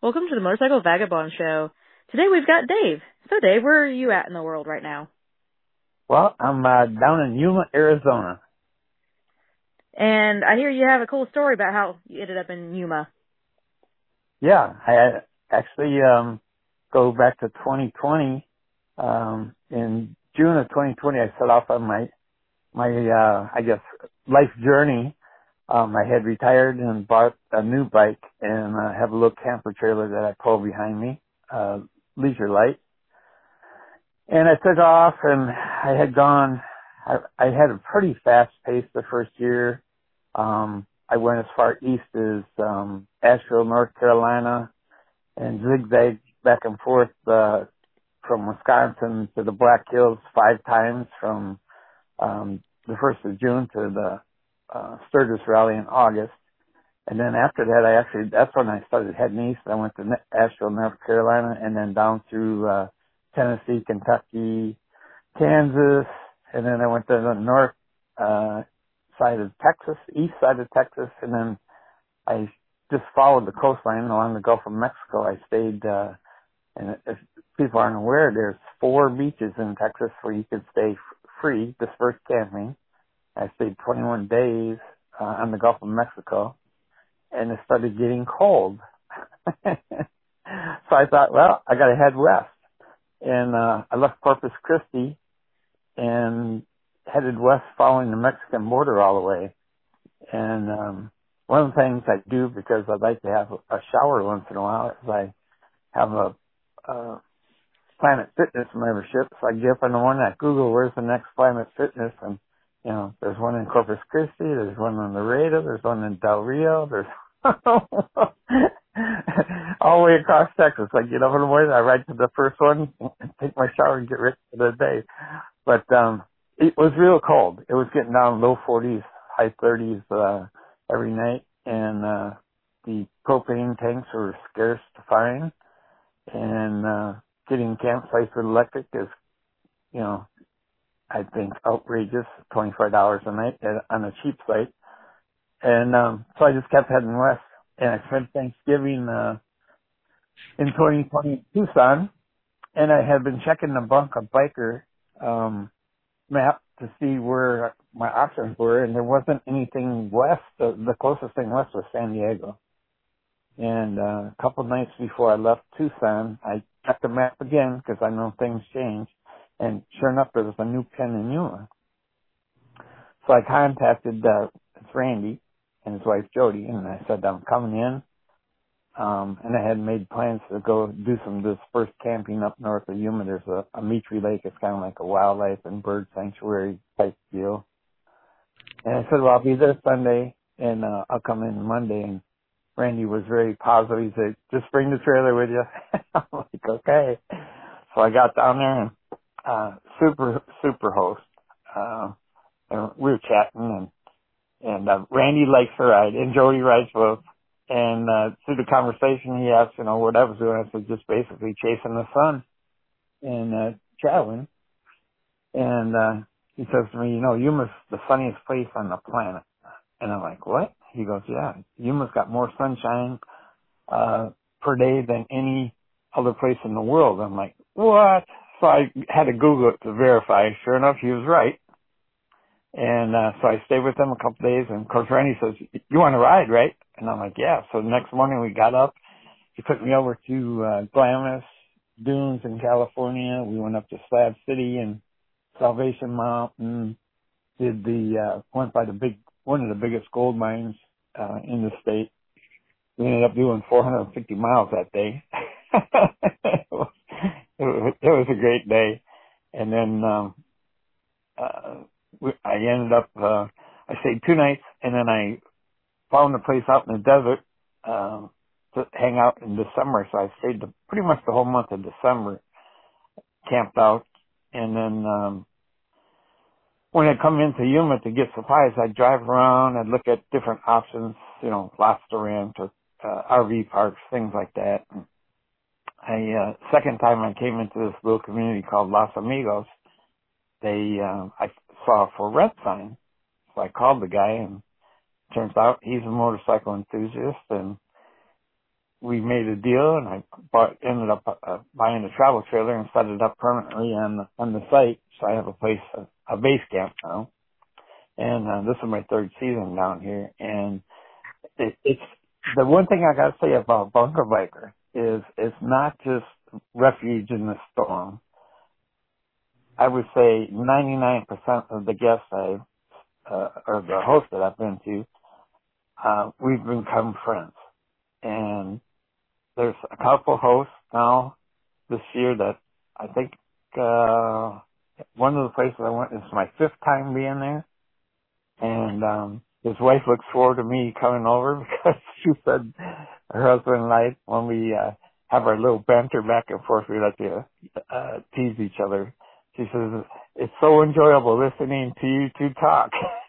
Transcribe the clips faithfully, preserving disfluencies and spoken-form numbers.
Welcome to the Motorcycle Vagabond Show. Today we've got Dave. So Dave, where are you at in the world right now? Well, I'm uh, down in Yuma, Arizona. And I hear you have a cool story about how you ended up in Yuma. Yeah, I actually um, go back to twenty twenty. Um, in June of twenty twenty, I set off on my my uh, I guess life journey. Um, I had retired and bought a new bike and uh, have a little camper trailer that I pull behind me, uh, Leisure Light. And I took off and I had gone, I, I had a pretty fast pace the first year. Um, I went as far east as, um, Asheville, North Carolina, and zigzagged back and forth, uh, from Wisconsin to the Black Hills five times from, um, the first of June to the, uh, Sturgis Rally in August. And then after that, I actually, that's when I started heading east. I went to Asheville, North Carolina, and then down through, uh, Tennessee, Kentucky, Kansas, and then I went to the north, uh, side of Texas, east side of Texas, and then I just followed the coastline along the Gulf of Mexico. I stayed, uh, and if people aren't aware, there's four beaches in Texas where you could stay f- free, dispersed camping. I stayed twenty-one days uh, on the Gulf of Mexico, and it started getting cold. So I thought, well, I got to head west. And uh, I left Corpus Christi and headed west following the Mexican border all the way. And um, one of the things I do, because I'd like to have a shower once in a while, is I have a, a Planet Fitness membership. So I get up in the morning, I Google where's the next Planet Fitness, and you know, there's one in Corpus Christi, there's one in Laredo, there's one in Del Rio, there's all the way across Texas. I get up in the morning, I ride to the first one, take my shower, and get ready for the day. But um, it was real cold. It was getting down low forties, high thirties uh, every night, and uh, the propane tanks were scarce to find, and uh, getting campsites with electric is, you know, I think outrageous, twenty-five dollars a night at, on a cheap site. And um, so I just kept heading west, and I spent Thanksgiving uh, in twenty twenty in Tucson, and I had been checking the Bunker Biker um, map to see where my options were, and there wasn't anything west. The, the closest thing west was San Diego. And uh, a couple of nights before I left Tucson, I checked the map again because I know things change, and sure enough, there was a new pen in Yuma. So I contacted uh, Randy and his wife Jody, and I said, I'm coming in. Um, and I had made plans to go do some dispersed camping up north of Yuma. There's a, a Mitri Lake. It's kind of like a wildlife and bird sanctuary type deal. And I said, well, I'll be there Sunday, and uh, I'll come in Monday. And Randy was very positive. He said, just bring the trailer with you. I'm like, okay. So I got down there, and uh, super, super host. Uh, and we were chatting, and, and uh, Randy likes to ride, and Jody rides both. And uh, through the conversation, he asked, you know, what I was doing. I said, just basically chasing the sun and uh, traveling. And uh, he says to me, you know, Yuma's the sunniest place on the planet. And I'm like, what? He goes, yeah, Yuma's got more sunshine uh, per day than any other place in the world. I'm like, what? So I had to Google it to verify. Sure enough, he was right. And uh, so I stayed with him a couple of days, and of course Randy says, you want to ride, right? And I'm like, yeah. So the next morning we got up. He took me over to uh, Glamis Dunes in California. We went up to Slab City and Salvation Mountain. Did the uh, went by the big one of the biggest gold mines uh, in the state. We ended up doing four hundred fifty miles that day. it, was, it was it was a great day. And then um, uh, we, I ended up. Uh, I stayed two nights, and then I found a place out in the desert um, to hang out in December. So I stayed the, pretty much the whole month of December, camped out, and then um, when I come into Yuma to get supplies, I'd drive around, I'd look at different options, you know, lobster rent or uh, R V parks, things like that. And I uh, second time I came into this little community called Los Amigos, they uh, I saw a for rent sign, so I called the guy, and turns out he's a motorcycle enthusiast, and we made a deal, and I bought, ended up uh, buying a travel trailer and set it up permanently on the, on the site. So I have a place, a, a base camp now. And uh, this is my third season down here. And it, it's the one thing I got to say about Bunker Biker is it's not just refuge in the storm. I would say ninety-nine percent of the guests I, uh, or the hosts that I've been to, uh, we've become friends. And there's a couple hosts now this year that I think, uh, one of the places I went is my fifth time being there. And, um, his wife looks forward to me coming over because she said her husband and I, when we, uh, have our little banter back and forth, we like to, uh, tease each other. She says, it's so enjoyable listening to you two talk.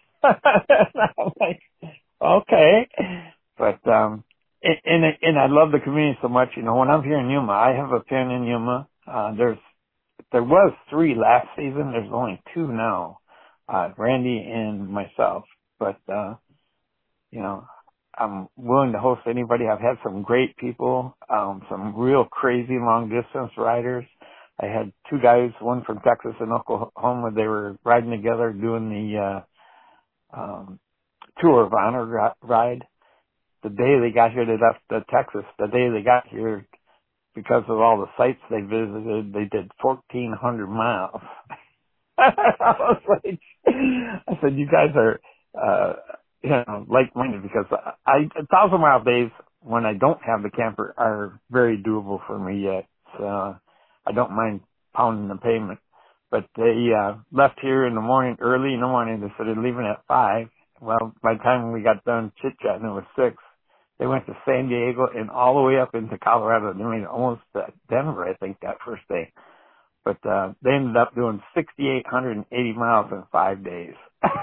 I'm like, okay. But, um, and, and, and I love the community so much. You know, when I'm here in Yuma, I have a pin in Yuma. Uh, there's, there was three last season. There's only two now, uh, Randy and myself. But, uh, you know, I'm willing to host anybody. I've had some great people, um, some real crazy long distance riders. I had two guys, one from Texas and Oklahoma. They were riding together doing the, uh, um, Tour of Honor ride. The day they got here, they left uh, Texas. The day they got here, because of all the sites they visited, they did fourteen hundred miles. I was like, I said, you guys are, uh, you know, like-minded, because I, a thousand mile days when I don't have the camper are very doable for me yet. So I don't mind pounding the pavement. But they, uh, left here in the morning, early in the morning. They said they're leaving at five. Well, by the time we got done chit-chatting, it was six. They went to San Diego and all the way up into Colorado. They made it almost to Denver, I think, that first day. But, uh, they ended up doing six thousand eight hundred eighty miles in five days.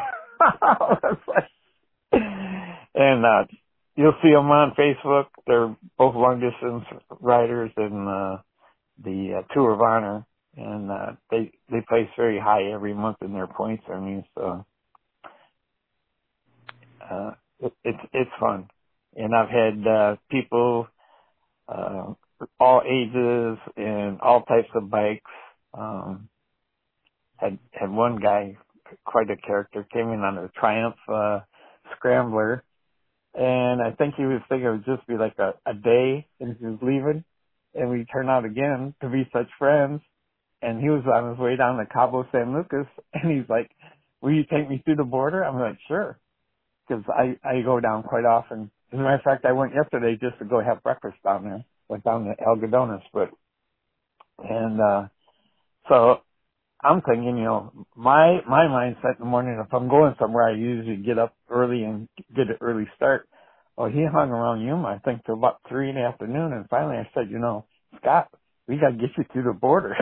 And, uh, you'll see them on Facebook. They're both long distance riders in, uh, the uh, Tour of Honor. And, uh, they, they place very high every month in their points. I mean, so, uh, it, it's, it's fun. And I've had, uh, people, uh, all ages and all types of bikes. Um, had, had one guy, quite a character, came in on a Triumph, uh, Scrambler. And I think he was thinking it would just be like a, a day and he was leaving. And we turned out again to be such friends. And he was on his way down to Cabo San Lucas. And he's like, will you take me through the border? I'm like, sure. Because I, I go down quite often. As a matter of fact, I went yesterday just to go have breakfast down there. Went down to Algodones, but, and, uh, so I'm thinking, you know, my, my mindset in the morning, if I'm going somewhere, I usually get up early and get an early start. Well, he hung around Yuma, I think, till about three in the afternoon, and finally I said, you know, Scott, we gotta get you through the border.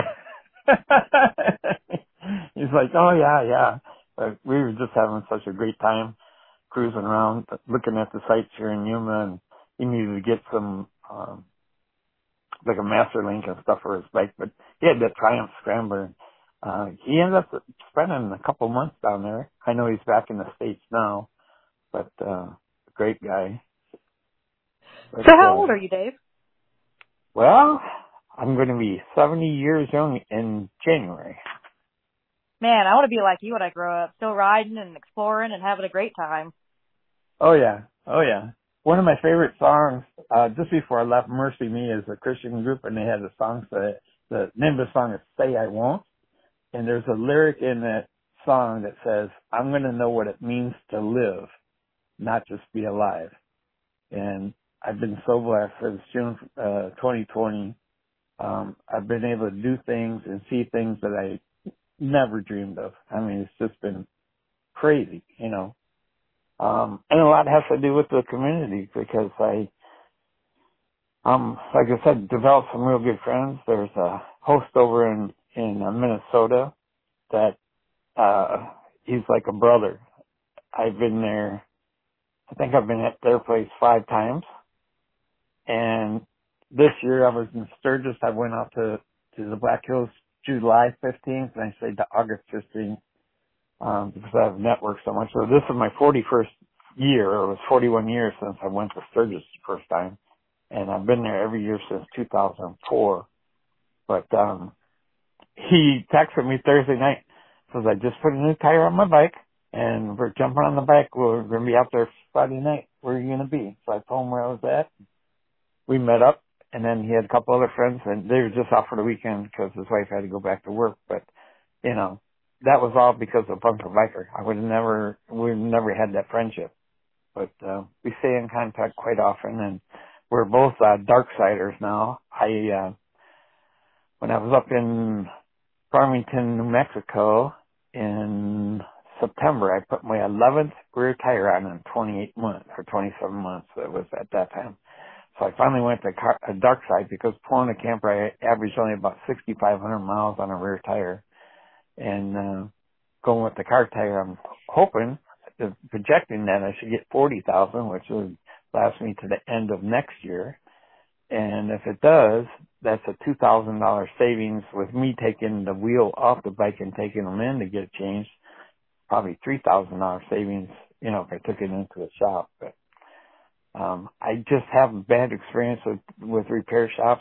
He's like, oh yeah, yeah. But we were just having such a great time cruising around, looking at the sites here in Yuma, and he needed to get some, um, like a master link and stuff for his bike, but he had that Triumph Scrambler. Uh, he ended up spending a couple months down there. I know he's back in the States now, but, uh, great guy. But, So how uh, old are you, Dave? well, I'm going to be seventy years young in January. Man, I want to be like you when I grow up, still riding and exploring and having a great time. Oh yeah. Oh yeah. One of my favorite songs, uh, just before I left, Mercy Me is a Christian group, and they had a song, that, the name of the song is Say I Won't. And there's a lyric in that song that says, I'm going to know what it means to live, not just be alive. And I've been so blessed since June, uh, twenty twenty. Um, I've been able to do things and see things that I never dreamed of. I mean, it's just been crazy, you know. Um, and a lot has to do with the community, because I, um, like I said, developed some real good friends. There's a host over in, in uh, Minnesota that, uh, he's like a brother. I've been there, I think I've been at their place five times. And this year I was in Sturgis. I went out to, to the Black Hills July fifteenth, and I stayed to August fifteenth. Um, because I have networked so much. So this is my forty-first year, or it was forty-one years since I went to Sturgis the first time. and I've been there every year since two thousand four. But um, he texted me Thursday night, says, I just put a new tire on my bike, and we're jumping on the bike. We're going to be out there Friday night. Where are you going to be? So I told him where I was at. We met up, and then he had a couple other friends, and they were just out for the weekend because his wife had to go back to work. But, you know, that was all because of Bunker Biker. I would have never, we would never had that friendship. But uh, we stay in contact quite often, and we're both uh, Darksiders now. I, uh, when I was up in Farmington, New Mexico in September, I put my eleventh rear tire on in twenty-eight months, or twenty-seven months it was at that time. So I finally went to car, a dark side because pulling a camper, I averaged only about sixty-five hundred miles on a rear tire. And uh, going with the car tire, I'm hoping, uh, projecting that I should get forty thousand, which would last me to the end of next year. And if it does, that's a two thousand dollars savings with me taking the wheel off the bike and taking them in to get it changed. Probably three thousand dollars savings, you know, if I took it into the shop. But um, I just have a bad experience with, with repair shops.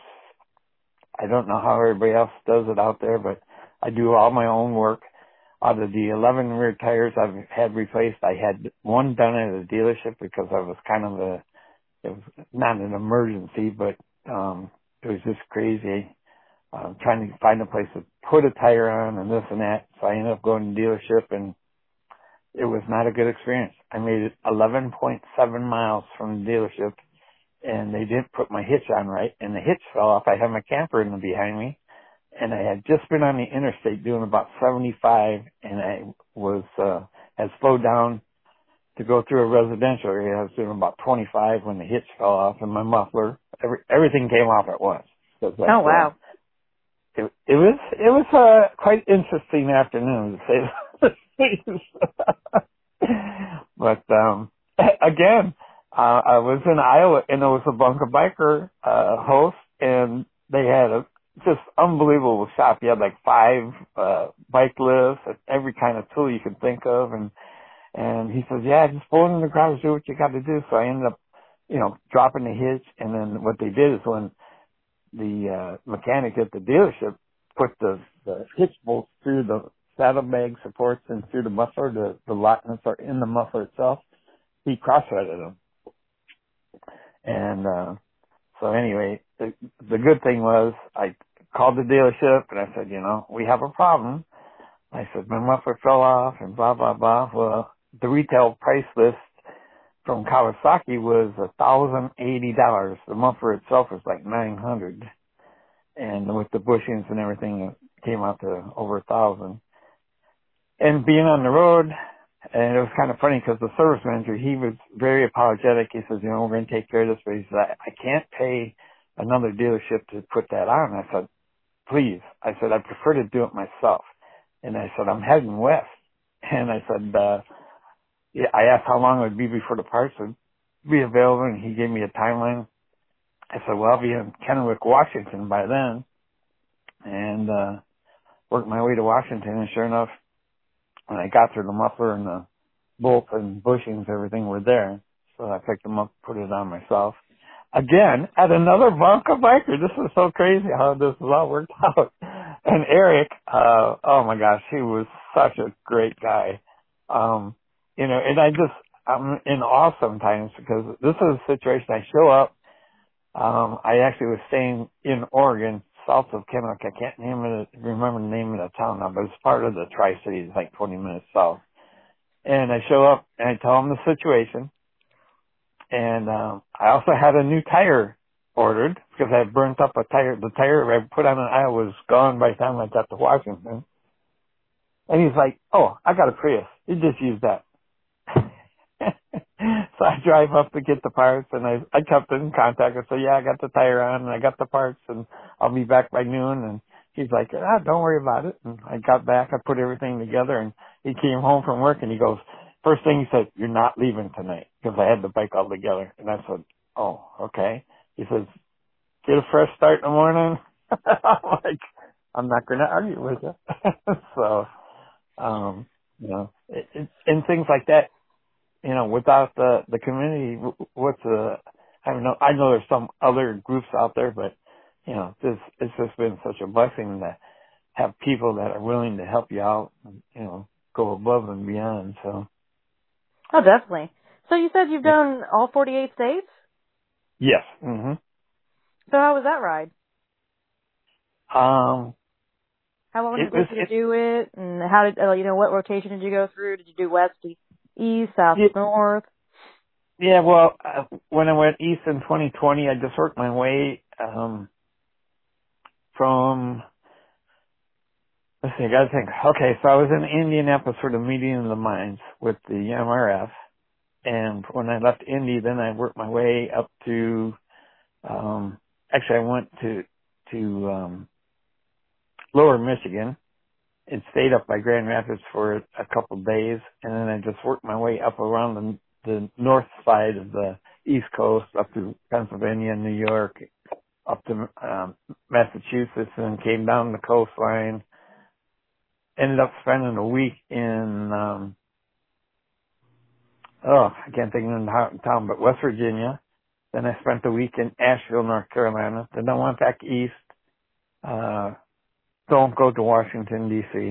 I don't know how everybody else does it out there, but I do all my own work. Out of the eleven rear tires I've had replaced, I had one done at a dealership because I was kind of a, it was not an emergency, but um, it was just crazy. Uh, trying to find a place to put a tire on and this and that. So I ended up going to the dealership, and it was not a good experience. I made it eleven point seven miles from the dealership, and they didn't put my hitch on right, and the hitch fell off. I had my camper in the behind me, and I had just been on the interstate doing about seventy-five, and I was uh, had slowed down to go through a residential area. I was doing about twenty-five when the hitch fell off, and my muffler, every, everything came off at once. So it's like, Oh, wow. Uh, it, it was it was a quite interesting afternoon, to say the least. But um, again, uh, I was in Iowa, and there was a Bunker Biker uh, host, and they had a just unbelievable shop. You had like five uh, bike lifts and every kind of tool you could think of, and and he says, yeah, just pull it in the garage, do what you got to do. So I ended up, you know, dropping the hitch, and then what they did is when the uh, mechanic at the dealership put the, the hitch bolts through the saddlebag supports and through the muffler, the, the lock nuts are in the muffler itself, he cross-threaded them. And uh, so anyway, the, the good thing was I called the dealership, and I said, you know, we have a problem. I said, my muffler fell off and blah, blah, blah. Well, the retail price list from Kawasaki was one thousand eighty dollars. The muffler itself was like nine hundred dollars. And with the bushings and everything, it came out to over a thousand. And being on the road, and it was kind of funny because the service manager, he was very apologetic. He says, you know, we're going to take care of this, but he said, I, I can't pay another dealership to put that on. I said, please. I said, I prefer to do it myself. And I said, I'm heading west. And I said, uh, yeah, I asked how long it would be before the parts would be available, and he gave me a timeline. I said, well, I'll be in Kennewick, Washington by then. And, uh, worked my way to Washington, and sure enough, when I got there, the muffler and the bolts and bushings, everything were there. So I picked them up, put it on myself. Again, at another Bunker Biker. This is so crazy how this has all worked out. And Eric, uh, oh my gosh, he was such a great guy. Um, you know, and I just, I'm in awe sometimes because this is a situation I show up. Um, I actually was staying in Oregon, south of Kennewick. I can't name it, remember the name of the town now, but it's part of the Tri-Cities, like twenty minutes south. And I show up and I tell him the situation. And, um, I also had a new tire ordered because I had burnt up a tire. The tire I put on an aisle was gone by the time I got to Washington. And he's like, oh, I got a Prius. You just use that. So I drive up to get the parts, and I I kept in contact. I said, yeah, I got the tire on, and I got the parts, and I'll be back by noon. And he's like, ah, don't worry about it. And I got back, I put everything together, and he came home from work, and he goes, first thing he said, you're not leaving tonight, because I had the bike all together. And I said, oh, okay. He says, get a fresh start in the morning. I'm like, I'm not going to argue with you. So, um, you know, it, it, and things like that. You know, without the, the community, what's the, I don't know. I know there's some other groups out there, but you know, this it's just been such a blessing to have people that are willing to help you out, and, you know, go above and beyond. So. Oh, definitely. So you said you've done all forty-eight states? Yes. Mhm. So how was that ride? Um. How long did It it was. take you to It, do it? And how did, uh, you know, what rotation did you go through? Did you do west to east, south it, to north? yeah. Well, uh, when I went east in twenty twenty, I just worked my way um from. Let's see. I got to think. Okay, so I was in Indianapolis for the meeting of the minds with the M R F, and when I left Indy, then I worked my way up to. Um, actually, I went to to um, Lower Michigan and stayed up by Grand Rapids for a couple of days, and then I just worked my way up around the, the north side of the East Coast, up to Pennsylvania, New York, up to um, Massachusetts, and came down the coastline. Ended up spending a week in, um, oh, I can't think of the town, but West Virginia. Then I spent a week in Asheville, North Carolina. Then I went back east. Uh, don't go to Washington, D C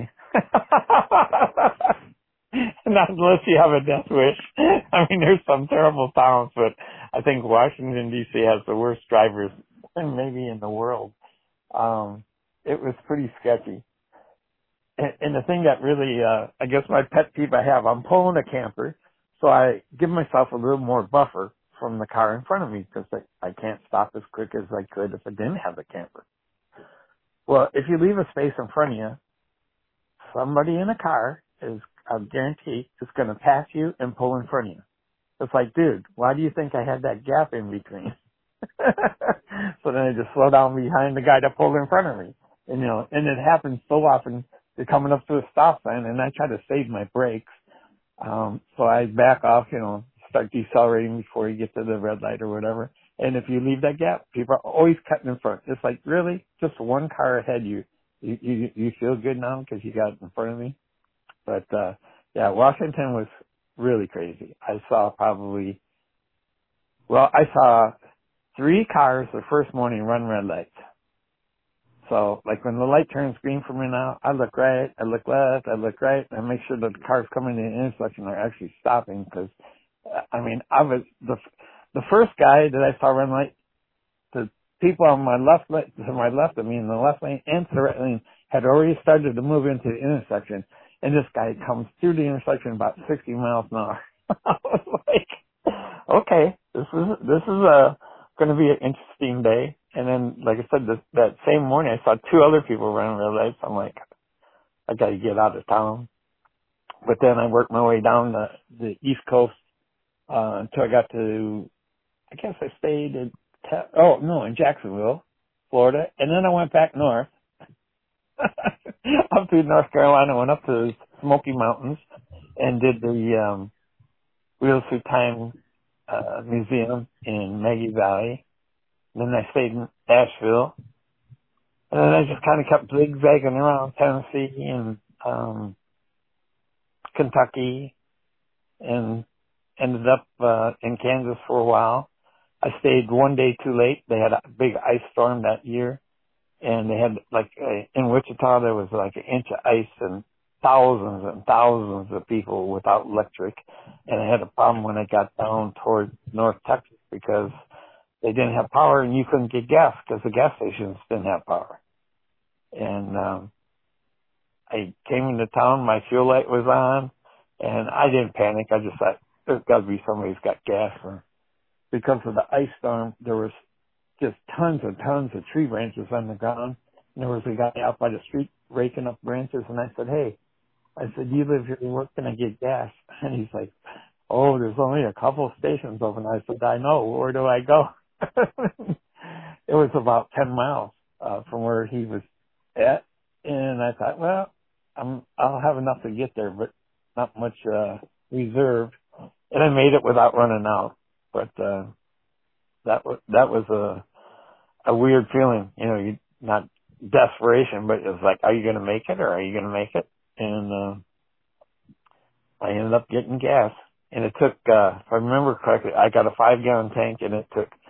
Not unless you have a death wish. I mean, there's some terrible towns, but I think Washington, D C has the worst drivers maybe in the world. Um, it was pretty sketchy. And, and the thing that really, uh, I guess my pet peeve I have, I'm pulling a camper, so I give myself a little more buffer from the car in front of me because I, I can't stop as quick as I could if I didn't have the camper. Well, if you leave a space in front of you, somebody in a car is, I guarantee, is going to pass you and pull in front of you. It's like, dude, why do you think I had that gap in between? So then I just slow down behind the guy that pulled in front of me. And, you know, and it happens so often. You're coming up to a stop sign, and I try to save my brakes. Um, so I back off, you know, start decelerating before you get to the red light or whatever. And if you leave that gap, people are always cutting in front. It's like, really? Just one car ahead you. You, you, you feel good now because you got in front of me? But, uh, yeah, Washington was really crazy. I saw probably, well, I saw three cars the first morning run red lights. So, like, when the light turns green for me now, I look right, I look left, I look right, and I make sure that the cars coming in the intersection are actually stopping because, I mean, I was, the, the first guy that I saw run light, the people on my left, to my left of me in the left lane and to the right lane had already started to move into the intersection, and this guy comes through the intersection about sixty miles an hour. I was like, okay, this is, this is, uh, going to be an interesting day. And then, like I said, this, that same morning, I saw two other people running red lights. I'm like, I got to get out of town. But then I worked my way down the, the East Coast uh, until I got to, I guess I stayed in, Te- oh, no, in Jacksonville, Florida. And then I went back north, up to North Carolina, went up to the Smoky Mountains and did the um, Wheels Through Time uh, Museum in Maggie Valley. Then I stayed in Asheville. And then I just kind of kept zigzagging around Tennessee and um, Kentucky and ended up uh, in Kansas for a while. I stayed one day too late. They had a big ice storm that year. And they had, like, a, in Wichita, there was like an inch of ice and thousands and thousands of people without electric. And I had a problem when I got down toward North Texas because they didn't have power and you couldn't get gas because the gas stations didn't have power. And um I came into town, my fuel light was on, and I didn't panic. I just thought, there's got to be somebody who's got gas. Or, because of the ice storm, there was just tons and tons of tree branches on the ground. And there was a guy out by the street raking up branches, and I said, hey, I said, you live here, where can I get gas? And he's like, oh, there's only a couple of stations open. I said, I know, where do I go? It was about ten miles uh, from where he was at, and I thought, well, I'm, I'll have enough to get there, but not much uh, reserve. And I made it without running out. But uh, that was that was a a weird feeling, you know, you not desperation, but it was like, are you going to make it, or are you going to make it? And uh, I ended up getting gas, and it took, uh, if I remember correctly, I got a five gallon tank, and it took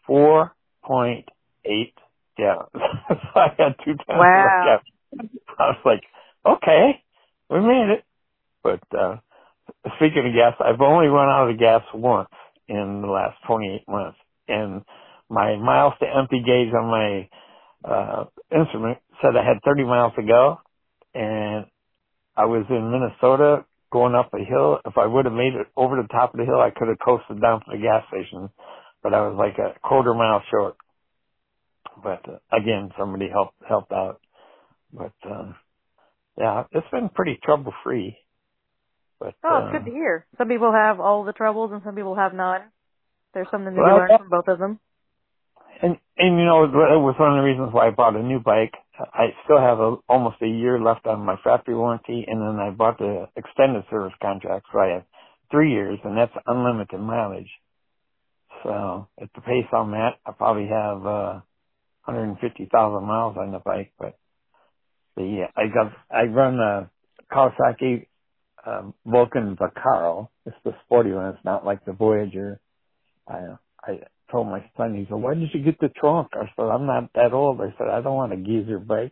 four point eight gallons. So I had two times Wow. of gas. I was like, okay, we made it. But uh, speaking of gas, I've only run out of gas once in the last twenty-eight months. And my miles to empty gauge on my uh, instrument said I had thirty miles to go. And I was in Minnesota going up a hill. If I would have made it over the top of the hill, I could have coasted down to the gas station. But I was like a quarter mile short. But uh, again, somebody helped helped out. But uh, yeah, it's been pretty trouble free. But Oh, it's uh, good to hear. Some people have all the troubles and some people have none. There's something to be well, learned from both of them. and and you know, it was one of the reasons why I bought a new bike. I still have a, almost a year left on my factory warranty, and then I bought the extended service contract, so I have three years, and that's unlimited mileage. So at the pace I'm at, I probably have uh, one hundred fifty thousand miles on the bike. But the I got I run a Kawasaki um, Vulcan Vaccaro. It's the sporty one. It's not like the Voyager. I I told my son, he said, "Why did you get the trunk?" I said, "I'm not that old." I said, "I don't want a geezer bike."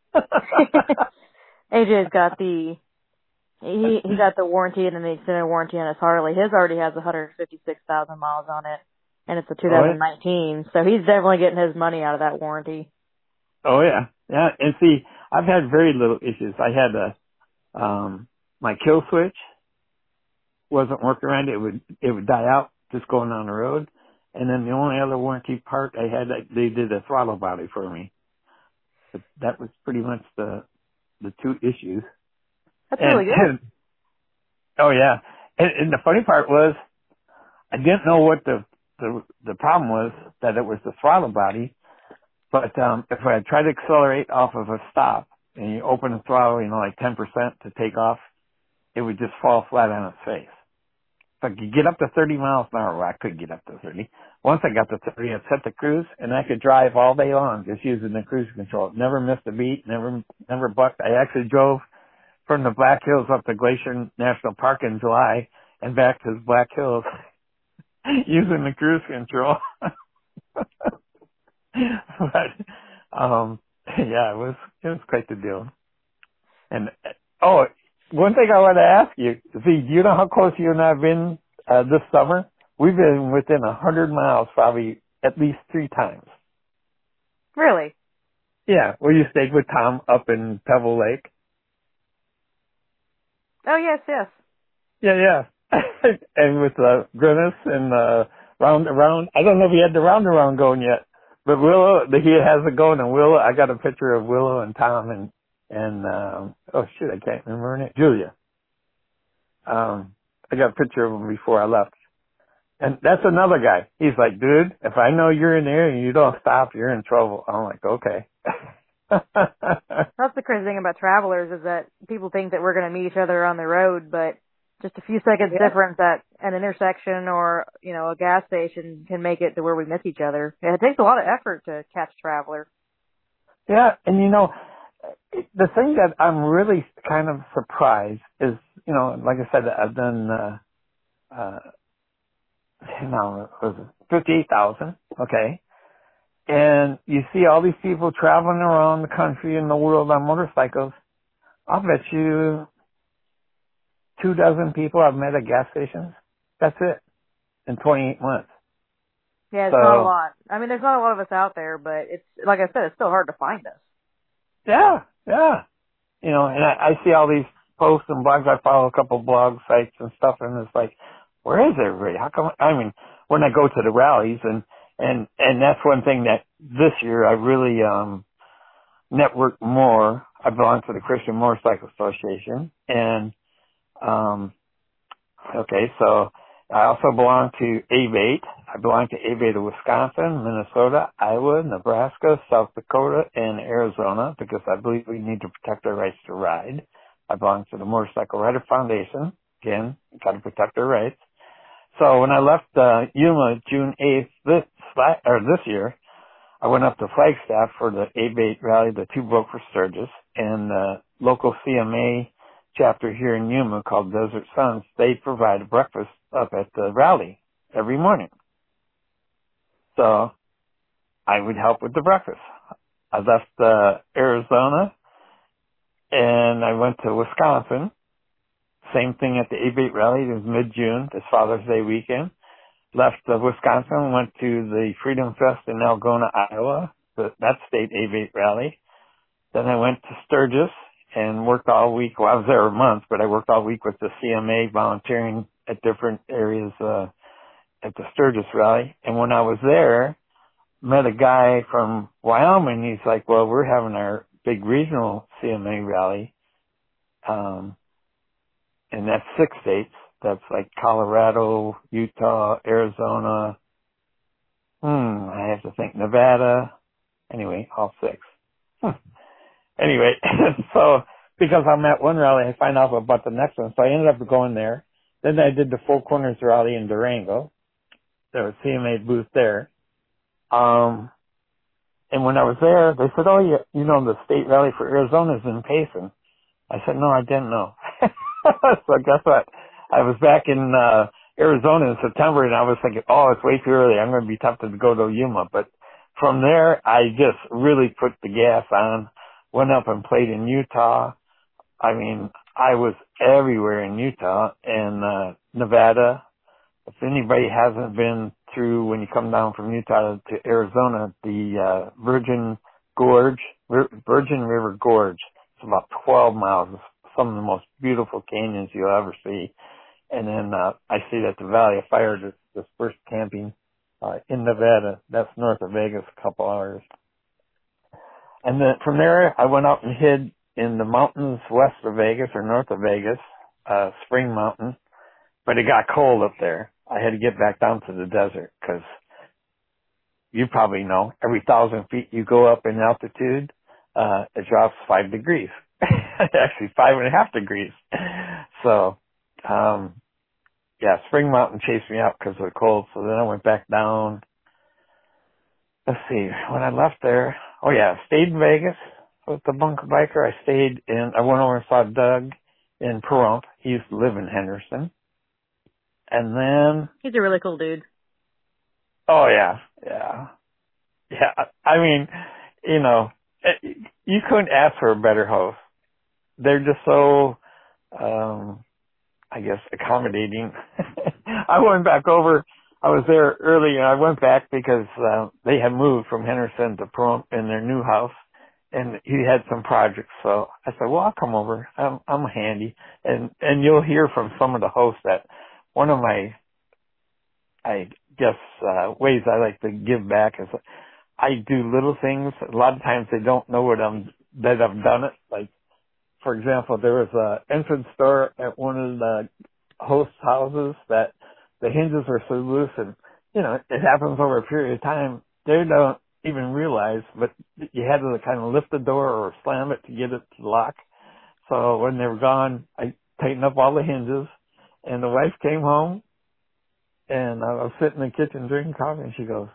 A J's got the he he got the warranty and then the extended warranty on his Harley. His already has one hundred fifty-six thousand miles on it, and it's a two thousand nineteen. So he's definitely getting his money out of that warranty. Oh yeah, yeah. And see, I've had very little issues. I had a um my kill switch wasn't working right. It would it would die out just going down the road. And then the only other warranty part I had, they did a throttle body for me. But that was pretty much the the two issues. That's and, really good. And, oh yeah, and, and the funny part was I didn't know what the the the problem was, that it was the throttle body. But um if I tried to accelerate off of a stop and you open the throttle, you know, like ten percent to take off, it would just fall flat on its face. If I could get up to thirty miles an hour, well, I could get up to thirty. Once I got to thirty, I'd set the cruise, and I could drive all day long just using the cruise control. Never missed a beat, never never bucked. I actually drove from the Black Hills up to Glacier National Park in July and back to the Black Hills using the cruise control. But, um, yeah, it was, it was quite the deal. And, oh, one thing I want to ask you, see, do you know how close you and I have been uh, this summer? We've been within a hundred miles probably at least three times. Really? Yeah, where you stayed with Tom up in Pebble Lake. Oh yes, yes. Yeah, yeah. And with uh, Grimace and uh, Round Around. I don't know if he had the Round Around going yet, but Willow, he has it going. And Willow, I got a picture of Willow and Tom and and um, oh shit, I can't remember her name. Julia. Um, I got a picture of him before I left. And that's another guy. He's like, dude, if I know you're in there and you don't stop, you're in trouble. I'm like, okay. That's the crazy thing about travelers is that people think that we're going to meet each other on the road, but just a few seconds Yeah. difference at an intersection or, you know, a gas station can make it to where we miss each other. It takes a lot of effort to catch a traveler. Yeah, and you know, the thing that I'm really kind of surprised is, you know, like I said, I've done, uh, uh, you know, was it fifty-eight thousand, okay? And you see all these people traveling around the country and the world on motorcycles. I'll bet you two dozen people I've met at gas stations. That's it. In twenty-eight months. Yeah, it's So, not a lot. I mean, there's not a lot of us out there, but it's, like I said, it's still hard to find us. yeah, yeah. You know, and I, I see all these posts and blogs. I follow a couple blog sites and stuff, and it's like, where is everybody? How come? I mean, when I go to the rallies, and and and that's one thing that this year I really um networked more. I belong to the Christian Motorcycle Association, and um, okay, so I also belong to A B eight. I belong to A B eight of Wisconsin, Minnesota, Iowa, Nebraska, South Dakota, and Arizona, because I believe we need to protect our rights to ride. I belong to the Motorcycle Rider Foundation. Again, got to protect our rights. So when I left uh, Yuma June eighth this or this year, I went up to Flagstaff for the A B eight rally, the Two Broke for Sturgis, and the local C M A chapter here in Yuma called Desert Sons. They provide breakfast up at the rally every morning. So I would help with the breakfast. I left uh, Arizona and I went to Wisconsin. Same thing at the A B eight rally. It was mid-June, this Father's Day weekend. Left uh, Wisconsin, went to the Freedom Fest in Algona, Iowa, the, that state A B eight rally. Then I went to Sturgis and worked all week. Well, I was there a month, but I worked all week with the C M A volunteering at different areas uh, at the Sturgis rally. And when I was there, met a guy from Wyoming. He's like, well, we're having our big regional C M A rally. Um, and that's six states. That's like Colorado, Utah, Arizona. Hmm, I have to think Nevada. Anyway, all six. Hmm. Anyway, so because I'm at one rally, I find out about the next one. So I ended up going there. Then I did the Four Corners rally in Durango. There was a C M A booth there. Um, and when I was there, they said, oh, you, you know, the state rally for Arizona is in Payson. I said, no, I didn't know. So guess what? I was back in uh, Arizona in September, and I was thinking, oh, it's way too early. I'm going to be tempted to go to Yuma. But from there, I just really put the gas on, went up and played in Utah. I mean, I was everywhere in Utah and uh, Nevada. If anybody hasn't been through, when you come down from Utah to Arizona, the uh, Virgin Gorge, Virgin River Gorge, it's about twelve miles, some of the most beautiful canyons you'll ever see. And then uh, I stayed at the Valley of Fire, this, this first camping uh, in Nevada. That's north of Vegas, a couple hours. And then from there, I went out and hid in the mountains west of Vegas or north of Vegas, uh, Spring Mountain. But it got cold up there. I had to get back down to the desert because you probably know every thousand feet you go up in altitude, uh, it drops five degrees. Actually, five and a half degrees. So, um, yeah, Spring Mountain chased me out because of the cold. So then I went back down. Let's see, when I left there, oh yeah, stayed in Vegas with the bunker biker. I stayed in, I went over and saw Doug in Pahrump. He used to live in Henderson. And then... He's a really cool dude. Oh yeah, yeah. Yeah, I mean, you know, you couldn't ask for a better host. They're just so, um, I guess, accommodating. I went back over, I was there early and I went back because uh, they had moved from Henderson to Pahrump in their new house and he had some projects. So I said, well, I'll come over. I'm, I'm handy. And, and you'll hear from some of the hosts that one of my, I guess, uh, ways I like to give back is I do little things. A lot of times they don't know what I'm, that I've done it. Like, for example, there was a entrance door at one of the host houses that the hinges are so loose and, you know, it happens over a period of time. They don't even realize, but you had to kind of lift the door or slam it to get it to lock. So when they were gone, I tightened up all the hinges and the wife came home and I was sitting in the kitchen drinking coffee and she goes,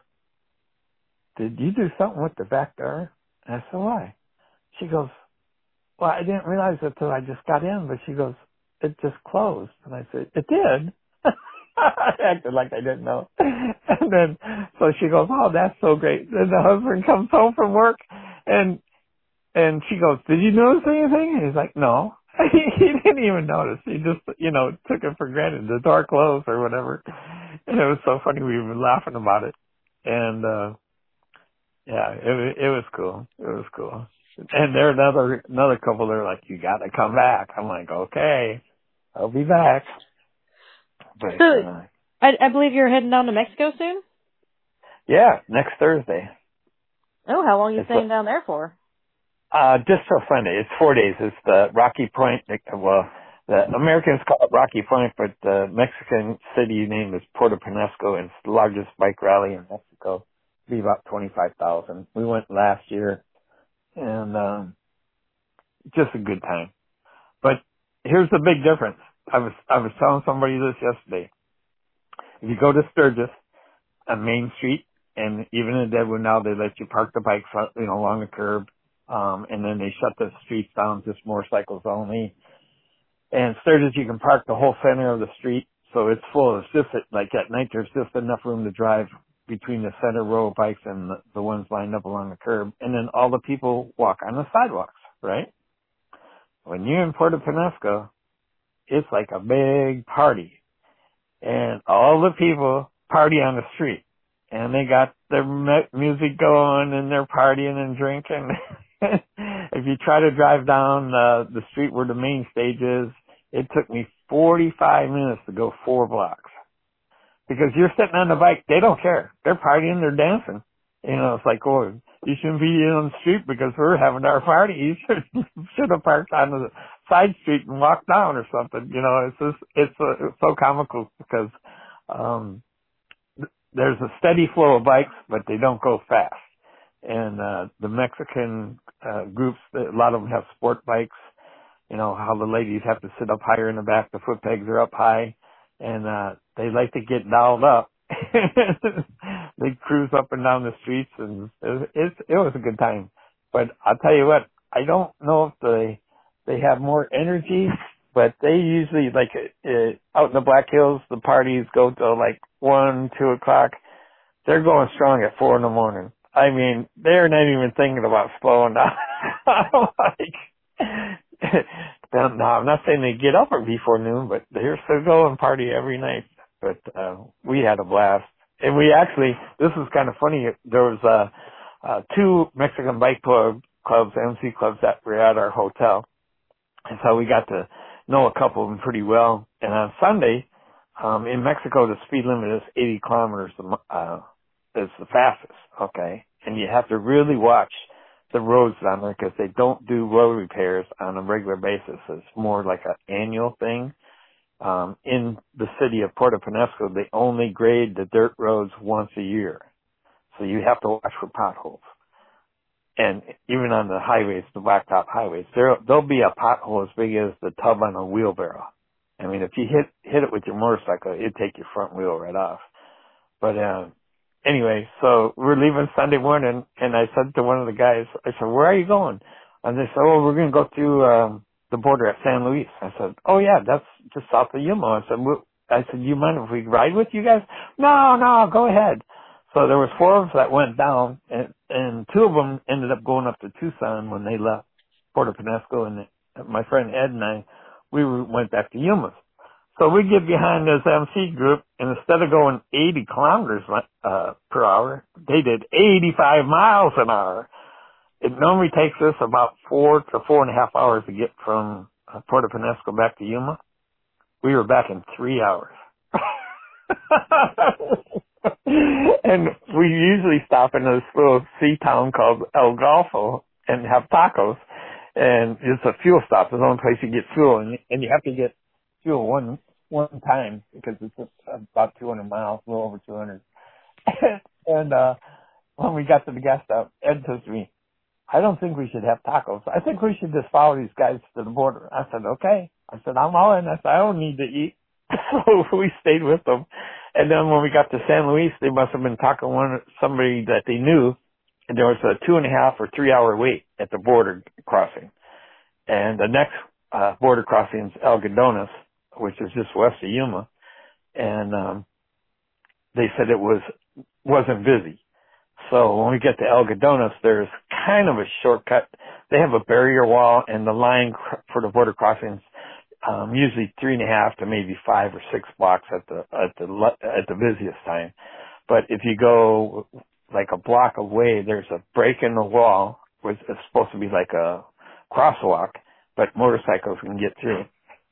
did you do something with the back door? And I said, why? She goes, well, I didn't realize it until I just got in, but she goes, it just closed. And I said, it did? I acted like I didn't know. And then, so she goes, oh, that's so great. Then the husband comes home from work and, and she goes, did you notice anything? And he's like, no. He didn't even notice. He just, you know, took it for granted. The door closed or whatever. And it was so funny. We were laughing about it. And, uh, yeah, it, it was cool. It was cool. And they're another, another couple, they're like, you gotta come back. I'm like, okay, I'll be back. But, so, uh, I, I believe you're heading down to Mexico soon? yeah, next Thursday. Oh, how long are you It's staying a, down there for? Uh, just till Sunday. It's four days. It's the Rocky Point, well, the Americans call it Rocky Point, but the Mexican city name is Puerto Penasco, and it's the largest bike rally in Mexico. It'll be about twenty-five thousand. We went last year, and, um, just a good time. But here's the big difference. I was, I was telling somebody this yesterday. If you go to Sturgis on Main Street, and even in Deadwood now, they let you park the bikes, you know, along the curb. Um, and then they shut the streets down, just motorcycles only. And Sturgis, you can park the whole center of the street, so it's full. It's just that, like at night, there's just enough room to drive between the center row of bikes and the, the ones lined up along the curb, and then all the people walk on the sidewalks, right? When you're in Puerto Penasco, it's like a big party, and all the people party on the street, and they got their mu- music going, and they're partying and drinking. If you try to drive down uh, the street where the main stage is, it took me forty-five minutes to go four blocks. Because you're sitting on the bike, they don't care. They're partying, they're dancing. You know, it's like, oh, you shouldn't be on the street because we're having our party. You should, should have parked on the side street and walked down or something. You know, it's just, it's, uh, it's so comical because, um, there's a steady flow of bikes, but they don't go fast. And, uh, the Mexican, uh, groups, a lot of them have sport bikes. You know, how the ladies have to sit up higher in the back, the foot pegs are up high, and, uh, they like to get dialed up. They cruise up and down the streets, and it, it, it was a good time. But I'll tell you what, I don't know if they, they have more energy, but they usually, like, uh, out in the Black Hills, the parties go till like one, two o'clock. They're going strong at four in the morning. I mean, they're not even thinking about slowing down. I'm like, no, I'm not saying they get up before noon, but they're still going party every night. But uh, we had a blast. And we actually, this was kind of funny, there was uh, uh, two Mexican bike club, clubs, M C clubs that were at our hotel. And so we got to know a couple of them pretty well. And on Sunday, um, in Mexico, the speed limit is eighty kilometers, uh, is the fastest, okay? And you have to really watch the roads down there because they don't do road repairs on a regular basis. It's more like an annual thing. Um, in the city of Puerto Penasco, they only grade the dirt roads once a year. So you have to watch for potholes. And even on the highways, the blacktop highways, there, there'll be a pothole as big as the tub on a wheelbarrow. I mean, if you hit, hit it with your motorcycle, it'd take your front wheel right off. But, uh, anyway, so we're leaving Sunday morning, and I said to one of the guys, I said, where are you going? And they said, oh, we're going to go to, um, the border at San Luis. I said, oh yeah, that's just south of Yuma. I said, I said, you mind if we ride with you guys? No, no, go ahead. So there was four of us that went down, and, and two of them ended up going up to Tucson when they left Puerto Penasco, and my friend Ed and I, we went back to Yuma. So we get behind this M C group, and instead of going eighty kilometers uh, per hour, they did eighty-five miles an hour. It normally takes us about four to four and a half hours to get from uh, Puerto Penasco back to Yuma. We were back in three hours. And we usually stop in this little sea town called El Golfo and have tacos. And it's a fuel stop. It's the only place you get fuel. And, and you have to get fuel one one time because it's about two hundred miles, a little over two hundred. And uh when we got to the gas stop, Ed says to me, I don't think we should have tacos. I think we should just follow these guys to the border. I said, okay. I said, I'm all in. I said, I don't need to eat. So we stayed with them. And then when we got to San Luis, they must have been talking to one, somebody that they knew. And there was a two and a half or three hour wait at the border crossing. And the next uh, border crossing is Algodones, which is just west of Yuma. And um, they said it was, wasn't busy. So when we get to Algodones, there's kind of a shortcut. They have a barrier wall, and the line cr- for the border crossings, um, usually three and a half to maybe five or six blocks at the at the at the busiest time. But if you go like a block away, there's a break in the wall, which is supposed to be like a crosswalk, but motorcycles can get through.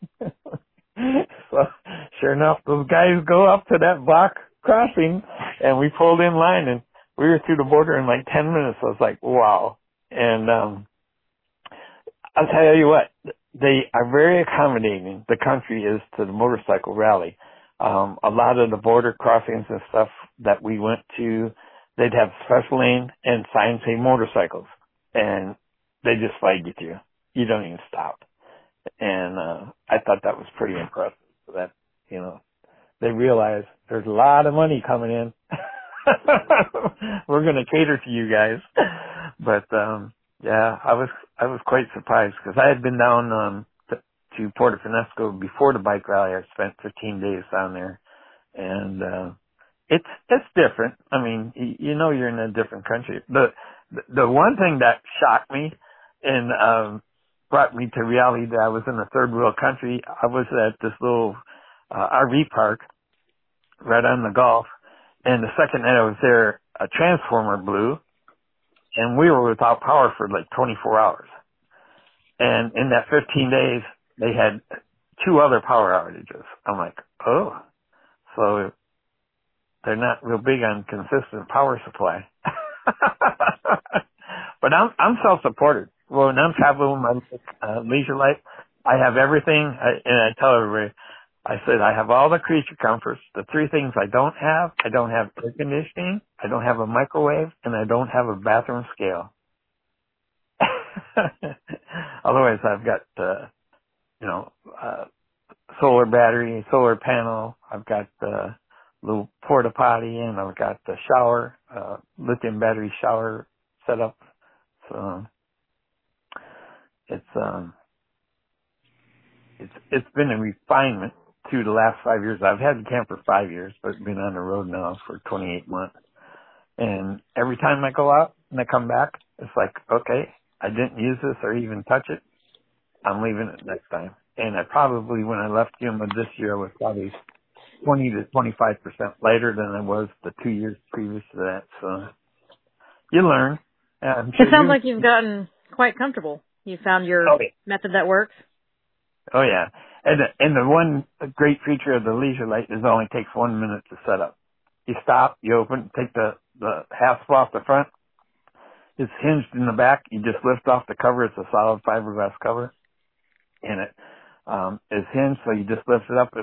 So sure enough, those guys go up to that block crossing, and we pulled in line, and we were through the border in like ten minutes. I was like, wow. And um I'll tell you what, they are very accommodating. The country is to the motorcycle rally. Um, a lot of the border crossings and stuff that we went to, they'd have special lane and signs say motorcycles. And they just flag you through. You don't even stop. And uh I thought that was pretty impressive. So that, you know, they realize there's a lot of money coming in. We're going to cater to you guys. But, um, yeah, I was, I was quite surprised because I had been down, um, to, to Puerto Penasco before the bike rally. I spent fifteen days down there, and, uh, it's it's different. I mean, you, you know, you're in a different country. The the, the one thing that shocked me and um, brought me to reality that I was in a third world country. I was at this little uh, R V park right on the Gulf, and the second night I was there, a transformer blew, and we were without power for like twenty-four hours. And in that fifteen days, they had two other power outages. I'm like, oh, so they're not real big on consistent power supply. But I'm I'm self-supported. Well, when I'm traveling with my uh, leisure life, I have everything, I, and I tell everybody, I said I have all the creature comforts. The three things I don't have, I don't have air conditioning, I don't have a microwave, and I don't have a bathroom scale. Otherwise, I've got, uh, you know, uh, solar battery, solar panel. I've got the little porta potty, and I've got the shower, uh, lithium battery shower set up. So it's um, it's it's been a refinement through the last five years. I've had the camper five years, but been on the road now for twenty-eight months. And every time I go out and I come back, it's like, okay, I didn't use this or even touch it. I'm leaving it next time. And I probably, when I left Yuma this year, I was probably twenty to twenty-five percent lighter than I was the two years previous to that. So you learn. I'm sure it sounds you, like you've gotten quite comfortable. You found your oh, yeah. method that works. Oh yeah. And the, and the one great feature of the Leisure Light is it only takes one minute to set up. You stop, you open, take the, the hasp off the front. It's hinged in the back. You just lift off the cover. It's a solid fiberglass cover. And it um, is hinged, so you just lift it up. It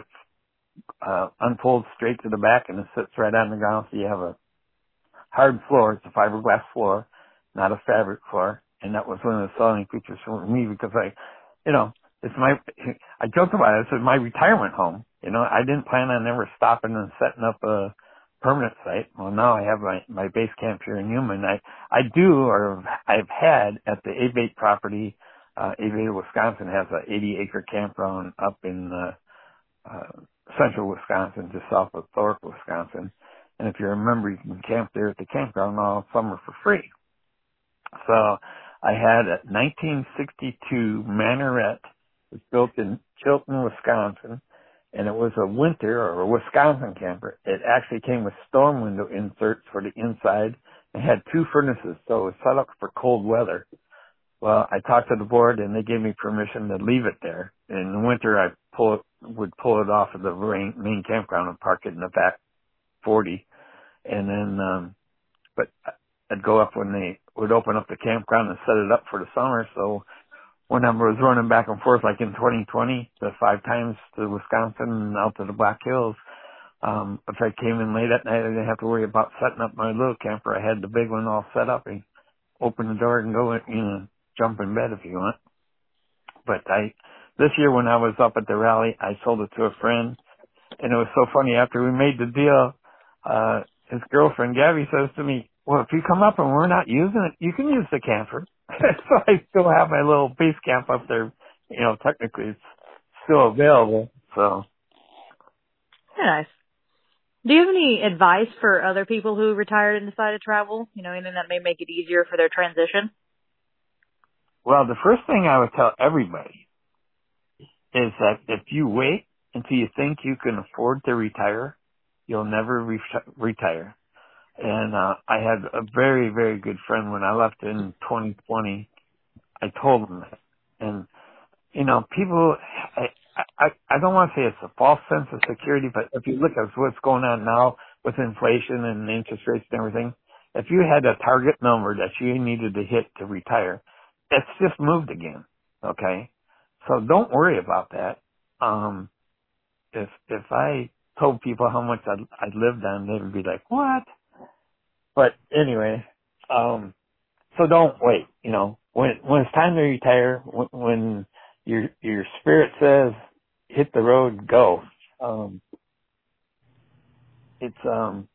uh, unfolds straight to the back, and it sits right on the ground. So you have a hard floor. It's a fiberglass floor, not a fabric floor. And that was one of the selling features for me because I, you know, it's my, I joked about it. It's my retirement home. You know, I didn't plan on ever stopping and setting up a permanent site. Well, now I have my, my base camp here in Yuma, and I, I do, or I've had at the Avate property. Uh, Avate, Wisconsin has an eighty acre campground up in, uh, uh, central Wisconsin, just south of Thorpe, Wisconsin. And if you remember, you can camp there at the campground all summer for free. So I had a nineteen sixty-two Manneret. It was built in Chilton, Wisconsin, and it was a winter or a Wisconsin camper. It actually came with storm window inserts for the inside. It had two furnaces, so it was set up for cold weather. Well, I talked to the board, and they gave me permission to leave it there. In the winter, I pull it, would pull it off of the main, main campground and park it in the back forty. And then, um, but I'd go up when they would open up the campground and set it up for the summer. So when I was running back and forth, like in twenty twenty, the five times to Wisconsin and out to the Black Hills, um, if I came in late at night, I didn't have to worry about setting up my little camper. I had the big one all set up and open the door and go, you know, jump in bed if you want. But I, this year when I was up at the rally, I sold it to a friend, and it was so funny. After we made the deal, uh, his girlfriend Gabby says to me, "Well, if you come up and we're not using it, you can use the camper." So I still have my little base camp up there. You know, technically it's still available. So. Very nice. Do you have any advice for other people who retired and decided to travel? You know, anything that may make it easier for their transition? Well, the first thing I would tell everybody is that if you wait until you think you can afford to retire, you'll never re- retire. And uh, I had a very, very good friend when I left in twenty twenty. I told him that. And, you know, people, I, I, I don't want to say it's a false sense of security, but if you look at what's going on now with inflation and interest rates and everything, if you had a target number that you needed to hit to retire, it's just moved again. Okay? So don't worry about that. Um, if, if I told people how much I'd, I'd lived on, they would be like, what? But anyway, um, so don't wait, you know, when, when it's time to retire, when, when your, your spirit says, hit the road, go. Um, it's, um,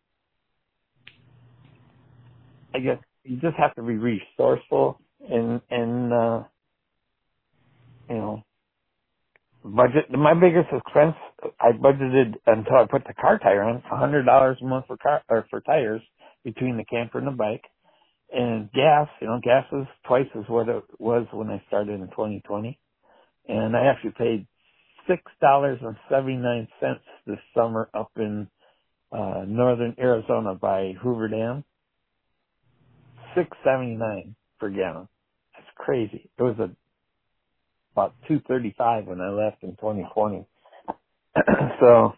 I guess you just have to be resourceful and, and, uh, you know, budget. My biggest expense I budgeted until I put the car tire on a hundred dollars a month for car or for tires between the camper and the bike, and gas. You know, gas is twice as what it was when I started in twenty twenty, and I actually paid six dollars and seventy nine cents this summer up in uh northern Arizona by Hoover Dam. Six seventy nine per gallon. That's crazy. It was a about two thirty five when I left in twenty twenty. So,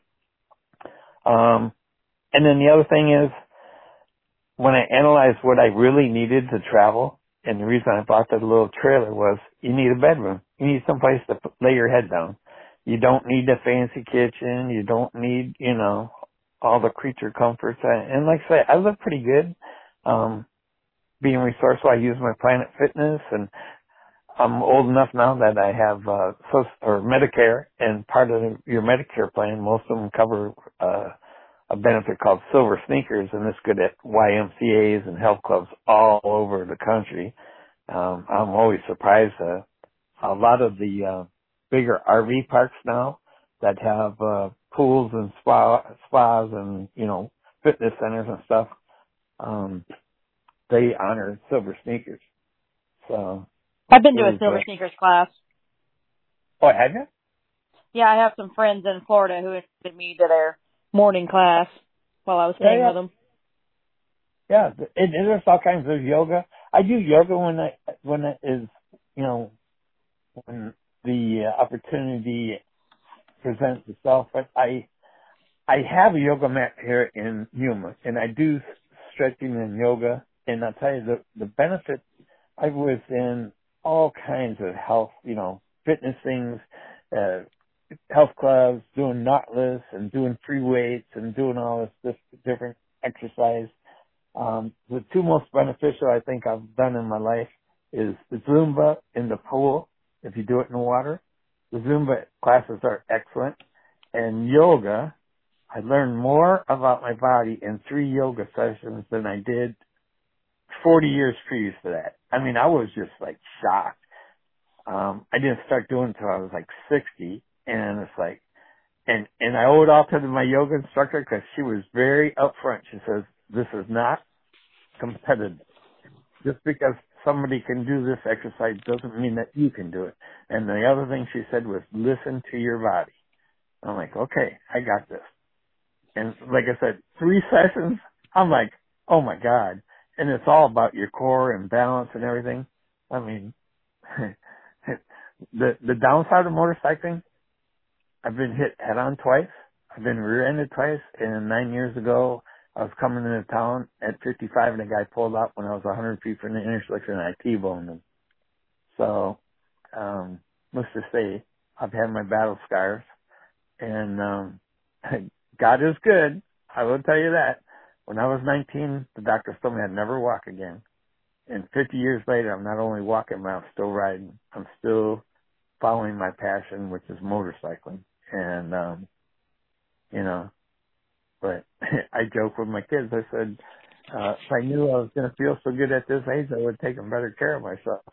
um, and then the other thing is, when I analyzed what I really needed to travel, and the reason I bought that little trailer was, you need a bedroom. You need someplace to put, lay your head down. You don't need a fancy kitchen. You don't need, you know, all the creature comforts. And like I say, I live pretty good. Um, being resourceful, I use my Planet Fitness, and I'm old enough now that I have uh, so, or Medicare, and part of your Medicare plan, most of them cover uh, a benefit called Silver Sneakers, and it's good at Y M C As and health clubs all over the country. Um, I'm always surprised. Uh, a lot of the uh, bigger R V parks now that have uh, pools and spa spas and you know fitness centers and stuff, um, they honor Silver Sneakers. So. I've been to a Silver Sneakers class. Oh, have you? Yeah, I have some friends in Florida who invited me to their morning class while I was staying yeah, yeah. with them. Yeah, and, and there's all kinds of yoga. I do yoga when I when it is you know when the uh, opportunity presents itself. But I I have a yoga mat here in Yuma, and I do stretching and yoga. And I'll tell you the the benefit. I was in all kinds of health, you know, fitness things, uh, health clubs, doing knotless and doing free weights and doing all this, this different exercise. Um, the two most beneficial I think I've done in my life is the Zumba in the pool, if you do it in the water. The Zumba classes are excellent. And yoga, I learned more about my body in three yoga sessions than I did forty years previous to that. I mean, I was just like shocked. Um, I didn't start doing it until I was like sixty, and it's like, and, and I owe it all to my yoga instructor because she was very upfront. She says, this is not competitive. Just because somebody can do this exercise doesn't mean that you can do it. And the other thing she said was, listen to your body. I'm like, okay, I got this. And like I said, three sessions, I'm like, oh my God. And it's all about your core and balance and everything. I mean, the the downside of motorcycling, I've been hit head on twice. I've been rear-ended twice. And nine years ago, I was coming into town at fifty-five, and a guy pulled up when I was one hundred feet from the intersection, and I T-boned him. So, um, let's just say I've had my battle scars, and um, God is good. I will tell you that. When I was nineteen, the doctor told me I'd never walk again. And fifty years later, I'm not only walking, but I'm still riding. I'm still following my passion, which is motorcycling. And, um, you know, but I joke with my kids. I said, uh, if I knew I was going to feel so good at this age, I would take better care of myself.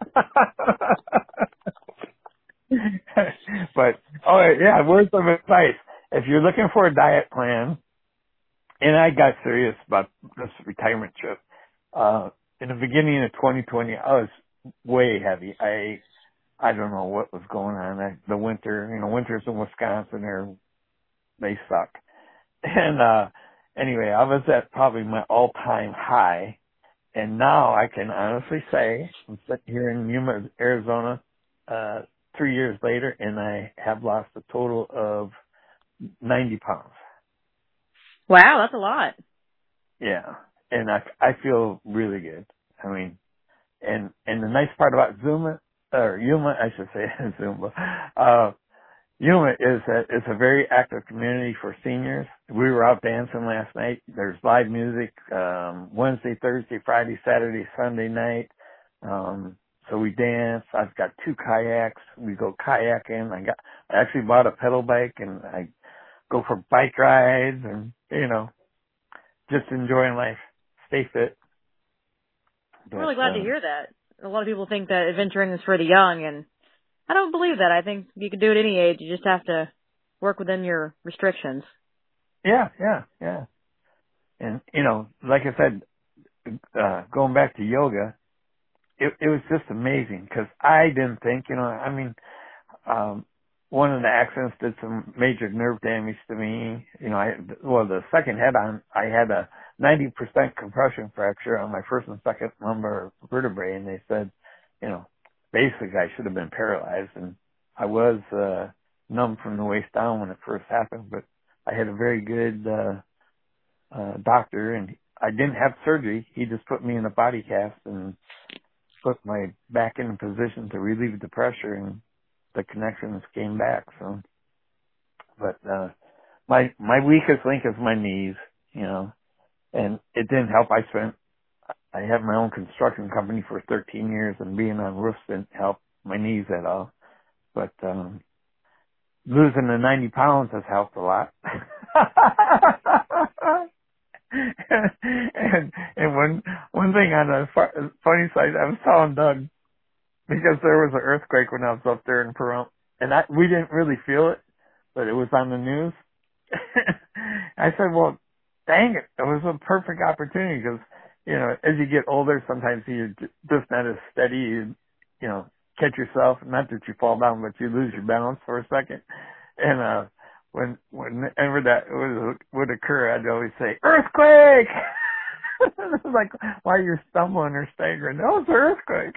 But, oh, yeah, words of advice. If you're looking for a diet plan, and I got serious about this retirement trip. Uh, in the beginning of twenty twenty, I was way heavy. I, I don't know what was going on. I, the winter, you know, winters in Wisconsin are, they suck. And, uh, anyway, I was at probably my all-time high. And now I can honestly say, I'm sitting here in Yuma, Arizona, uh, three years later, and I have lost a total of ninety pounds. Wow, that's a lot. Yeah. And I, I feel really good. I mean, and, and the nice part about Zuma, or Yuma, I should say, Zumba, uh, Yuma is a, is a very active community for seniors. We were out dancing last night. There's live music, um, Wednesday, Thursday, Friday, Saturday, Sunday night. Um, so we dance. I've got two kayaks. We go kayaking. I got, I actually bought a pedal bike, and I go for bike rides, and, you know, just enjoying life. Stay fit. But, I'm really glad uh, to hear that. A lot of people think that adventuring is for the young, and I don't believe that. I think you can do it at any age. You just have to work within your restrictions. Yeah, yeah, yeah. And, you know, like I said, uh, going back to yoga, it, it was just amazing because I didn't think, you know, I mean, um, one of the accidents did some major nerve damage to me. You know, I, well, the second head on, I had a ninety percent compression fracture on my first and second lumbar vertebrae, and they said, you know, basically I should have been paralyzed, and I was, uh, numb from the waist down when it first happened, but I had a very good, uh, uh, doctor, and I didn't have surgery. He just put me in a body cast and put my back in a position to relieve the pressure, and the connections came back. So, but, uh, my, my weakest link is my knees, you know, and it didn't help. I spent, I had my own construction company for thirteen years, and being on roofs didn't help my knees at all. But, um, losing the ninety pounds has helped a lot. and, and one, one thing on the funny side, I was telling Doug, because there was an earthquake when I was up there in Pahrump, and I, we didn't really feel it, but it was on the news. I said, well, dang it, it was a perfect opportunity because, you know, as you get older, sometimes you're just not as steady. You, you know, catch yourself, not that you fall down, but you lose your balance for a second. And, uh, when, whenever that would, would occur, I'd always say, earthquake! It was like, while you're stumbling or staggering, that was an earthquake.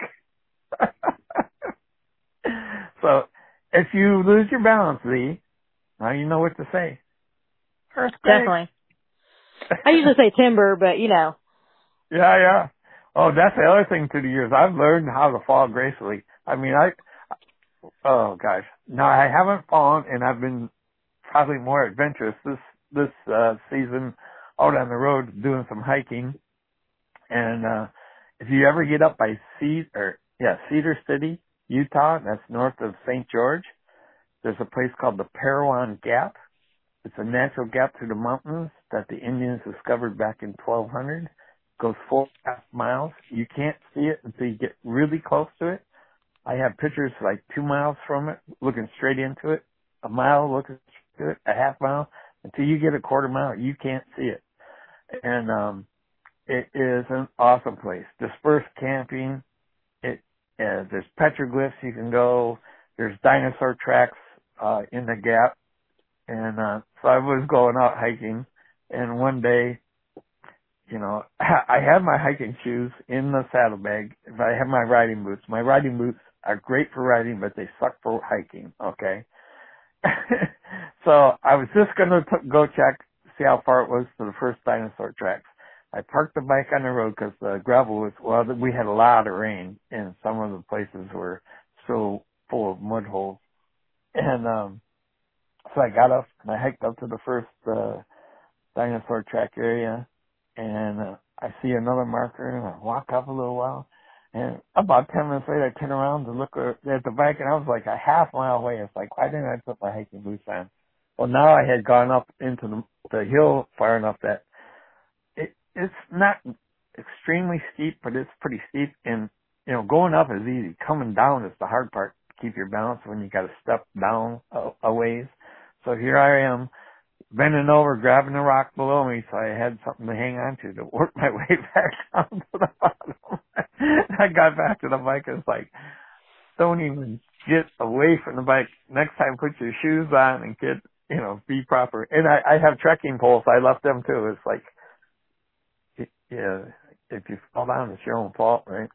So, if you lose your balance, Lee, now you know what to say. Earthquake. Definitely. I usually say timber, but you know. Yeah, yeah. Oh, that's the other thing through the years. I've learned how to fall gracefully. I mean, I, oh gosh. Now I haven't fallen, and I've been probably more adventurous this, this, uh, season out on the road doing some hiking. And, uh, if you ever get up by Cedar, or, yeah, Cedar City, Utah, that's north of Saint George, there's a place called the Parowan Gap. It's a natural gap through the mountains that the Indians discovered back in twelve hundred. It goes four and a half miles. You can't see it until you get really close to it. I have pictures like two miles from it, looking straight into it, a mile looking straight to it, a half mile. Until you get a quarter mile, you can't see it. And um, it is an awesome place. Dispersed camping. It uh, there's petroglyphs you can go. There's dinosaur tracks uh, in the gap. And uh, so I was going out hiking, and one day, you know, I had my hiking shoes in the saddlebag, but I had my riding boots. My riding boots are great for riding, but they suck for hiking, okay? So I was just going to t- go check, see how far it was to the first dinosaur tracks. I parked the bike on the road because the gravel was, well, we had a lot of rain, and some of the places were still full of mud holes. And um, so I got up, and I hiked up to the first uh, dinosaur track area, and uh, I see another marker, and I walk up a little while, and about ten minutes later, I turn around to look at the bike, and I was like a half mile away. It's like, why didn't I put my hiking boots on? Well, now I had gone up into the, the hill far enough that it, it's not extremely steep, but it's pretty steep, and, you know, going up is easy. Coming down is the hard part to keep your balance when you got to step down a, a ways. So here I am, bending over, grabbing a rock below me, so I had something to hang on to to work my way back down to the bottom. I got back to the bike, and it's like, don't even get away from the bike. Next time, put your shoes on and get, you know, be proper. And I, I have trekking poles. I left them too. It's like, yeah, if you fall down, it's your own fault, right?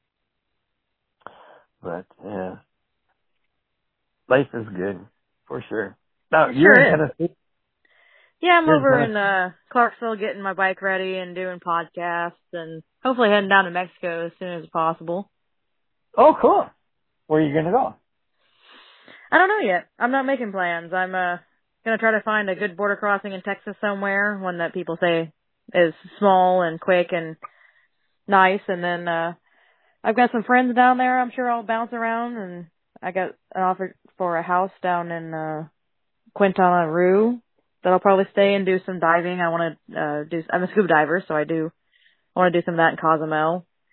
But, yeah, life is good, for sure. Now, It you're sure in is. Tennessee? Yeah, I'm You're over in in uh Clarksville getting my bike ready and doing podcasts, and hopefully heading down to Mexico as soon as possible. Oh, cool. Where are you going to go? I don't know yet. I'm not making plans. I'm uh gonna try to find a good border crossing in Texas somewhere, one that people say is small and quick and nice, and then uh I've got some friends down there I'm sure I'll bounce around, and I got an offer for a house down in uh Quintana Roo that I'll probably stay and do some diving. I want to uh do I'm a scuba diver, so I do I want to do some of that in Cozumel.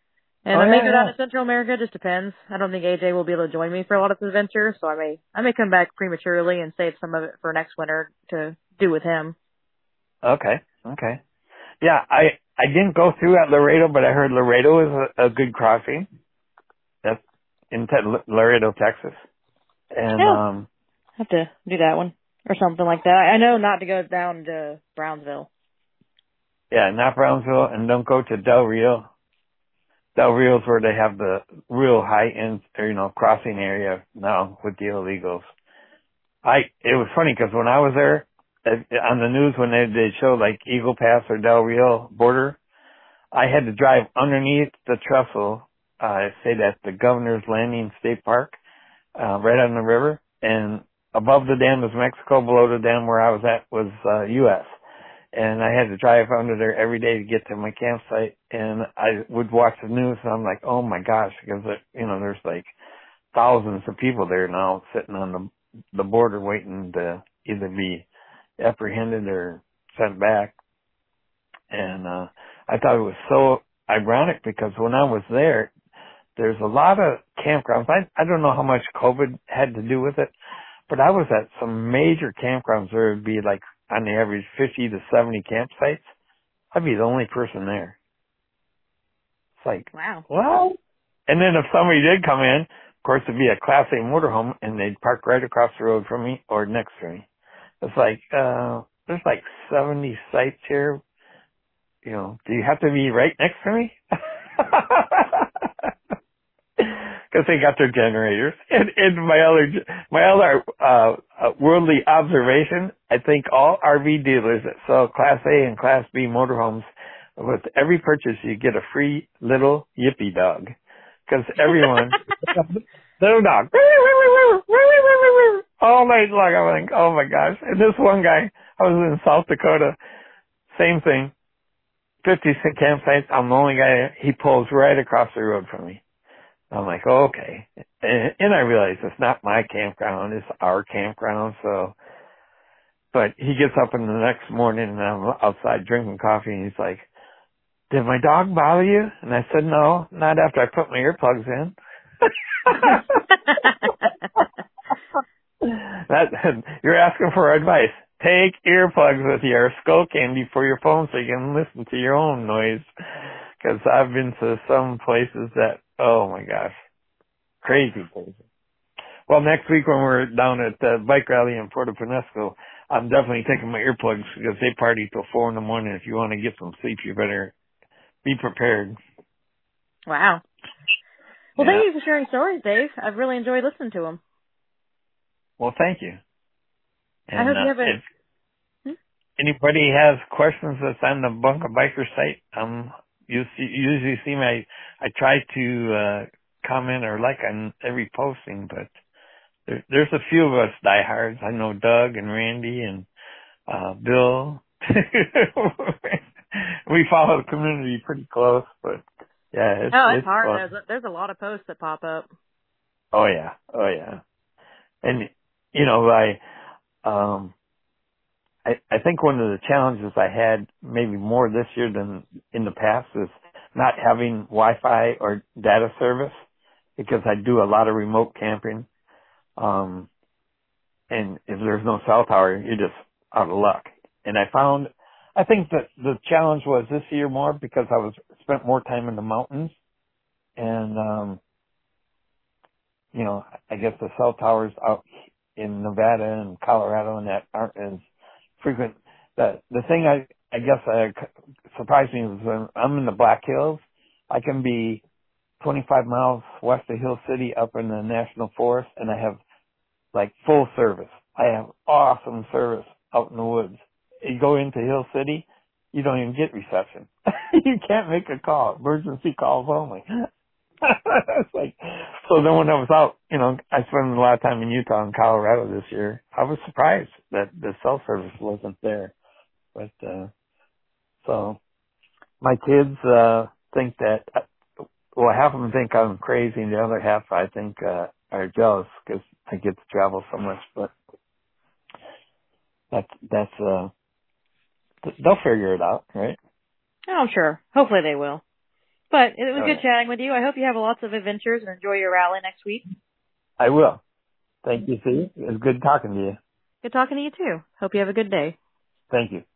And Oh, I may yeah, go down yeah. to Central America. Just depends. I don't think A J will be able to join me for a lot of this adventure, so I may I may come back prematurely and save some of it for next winter to do with him. Okay. Okay. Yeah, I I didn't go through at Laredo, but I heard Laredo is a, a good crossing. That's in Te- Laredo, Texas. And Yeah, um have to do that one or something like that. I know not to go down to Brownsville. yeah, not Brownsville, and don't go to Del Rio. Del Rio's where they have the real high end, you know, crossing area now with the illegals. I it was funny because when I was there uh, on the news when they they showed like Eagle Pass or Del Rio border, I had to drive underneath the trestle. Uh, say that the Governor's Landing State Park, uh, right on the river, and above the dam was Mexico. Below the dam where I was at was uh, U S And I had to drive under there every day to get to my campsite. And I would watch the news, and I'm like, oh my gosh, because you know there's like thousands of people there now sitting on the the border waiting to either be apprehended or sent back. And uh I thought it was so ironic because when I was there, there's a lot of campgrounds. I I don't know how much COVID had to do with it, but I was at some major campgrounds where it would be like on the average fifty to seventy campsites. I'd be the only person there. It's like, Wow. well, and then if somebody did come in, of course it'd be a Class A motorhome and they'd park right across the road from me or next to me. It's like, uh, there's like seventy sites here. You know, do you have to be right next to me? Because they got their generators. And, and my other, my other, uh, uh, worldly observation, I think all R V dealers that sell Class A and Class B motorhomes, with every purchase you get a free little yippy dog. Because everyone, little dog, all night long. I'm like, oh my gosh. And this one guy, I was in South Dakota, same thing, fifty-six campsites. I'm the only guy, he pulls right across the road from me. I'm like, oh, okay. And, and I realize it's not my campground, it's our campground, so. But he gets up in the next morning and I'm outside drinking coffee and he's like, did my dog bother you? And I said, no, not after I put my earplugs in. that, you're asking for advice. Take earplugs with you or skull candy for your phone so you can listen to your own noise. Because I've been to some places that, oh my gosh, crazy places. Well, next week when we're down at the bike rally in Puerto Peñasco, I'm definitely taking my earplugs because they party till four in the morning. If you want to get some sleep, you better be prepared. Wow. Well, Yeah. thank you for sharing stories, Dave. I've really enjoyed listening to them. Well, thank you. And I hope you uh, have a... if anybody has questions that's on the Bunker Biker site, um, you see, you usually see me. I, I try to uh, comment or like on every posting, but there, there's a few of us diehards. I know Doug and Randy and uh, Bill. We follow the community pretty close, but yeah, it's, Oh, it's it's hard. fun. There's a, there's a lot of posts that pop up. Oh yeah, oh yeah, and you know, I, um, I, I think one of the challenges I had maybe more this year than in the past is not having Wi-Fi or data service because I do a lot of remote camping. Um, and if there's no cell tower, you're just out of luck. And I found, I think that the challenge was this year more because I was spent more time in the mountains and, um, you know, I guess the cell towers out in Nevada and Colorado and that aren't as frequent. The the thing I I guess uh, surprised me was when I'm in the Black Hills, I can be twenty-five miles west of Hill City up in the National Forest, and I have like full service. I have awesome service out in the woods. You go into Hill City, you don't even get reception. You can't make a call. Emergency calls only. It's like, so then when I was out, you know, I spent a lot of time in Utah and Colorado this year. I was surprised that the cell service wasn't there. But, uh, so my kids, uh, think that, well, half of them think I'm crazy and the other half I think, uh, are jealous because I get to travel so much, but that's, that's, uh, they'll figure it out, right? Oh, I'm sure. Hopefully they will. But it was All good right. chatting with you. I hope you have lots of adventures and enjoy your rally next week. I will. Thank you, Steve. It was good talking to you. Good talking to you too. Hope you have a good day. Thank you.